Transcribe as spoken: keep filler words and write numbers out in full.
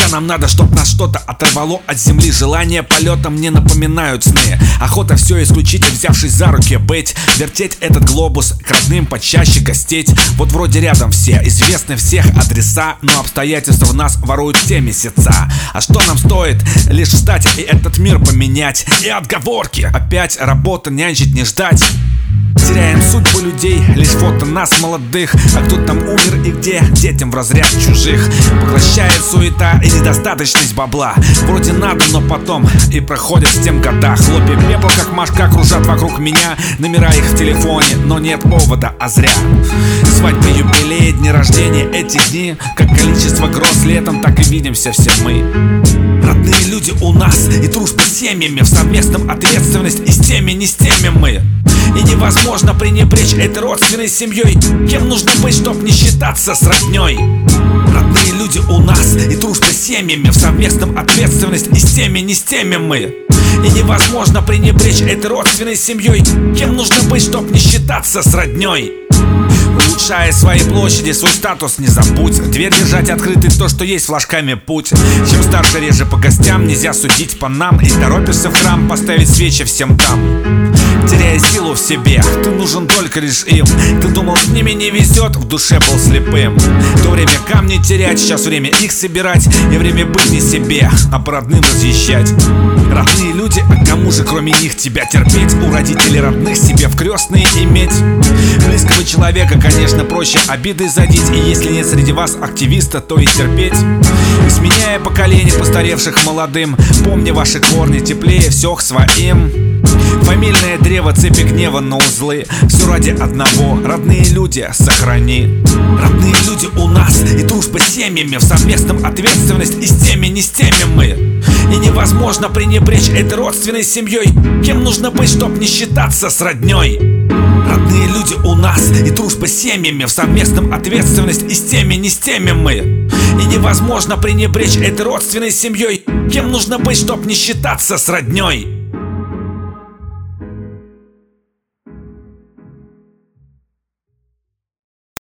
нам надо, чтоб нас что-то оторвало от земли. Желания полета мне напоминают сны. Охота все исключить и, взявшись за руки, быть. Вертеть этот глобус, к родным почаще гостеть. Вот вроде рядом все, известны всех адреса, но обстоятельства в нас воруют все месяца. А что нам стоит лишь встать и этот мир поменять? И отговорки, опять работа, нянчить не ждать. Теряем судьбу людей, лишь фото нас молодых. А кто там умер и где, детям в разряд чужих. Поглощает суета и недостаточность бабла. Вроде надо, но потом и проходят с тем года. Хлопья пепла, как мошка, кружат вокруг меня. Номера их в телефоне, но нет повода, а зря. Свадьбы, юбилеи, дни рождения, эти дни, как количество гроз летом, так и видимся все мы. Родные люди у нас и дружба с семьями. В совместном ответственность и с теми, не с теми мы. И невозможно пренебречь этой родственной семьей. Кем нужно быть, чтоб не считаться с родней? Родные люди у нас и дружба с семьями. В совместном ответственность и с теми, не с теми мы. И невозможно пренебречь этой родственной семьей. Кем нужно быть, чтоб не считаться с родней? Улучшая свои площади, свой статус не забудь. Дверь держать открытой, то, что есть, флажками путь. Чем старше, реже по гостям, нельзя судить по нам. И торопишься в храм поставить свечи всем там. Теряя силу в себе, ты нужен только лишь им. Ты думал, с ними не везет, в душе был слепым. В то время камни терять, сейчас время их собирать. И время быть не себе, а по родным разъезжать. Родные люди, а кому же кроме них тебя терпеть? У родителей родных себе в крестные иметь. Близкого человека, конечно, проще обиды задеть. И если нет среди вас активиста, то и терпеть. И сменяя поколение постаревших молодым, помни ваши корни, теплее все к своим. Фамильное древо, цепи гнева на узлы. Все ради одного, родные люди, сохрани. Родные люди у нас и дружба с семьями. В совместном ответственность и с теми, не с теми мы. И невозможно пренебречь этой родственной семьей. Кем нужно быть, чтоб не считаться с родней? Родные люди у нас и дружба с семьями. В совместном ответственность и с теми, не с теми мы. И невозможно пренебречь этой родственной семьей. Кем нужно быть, чтоб не считаться с родней?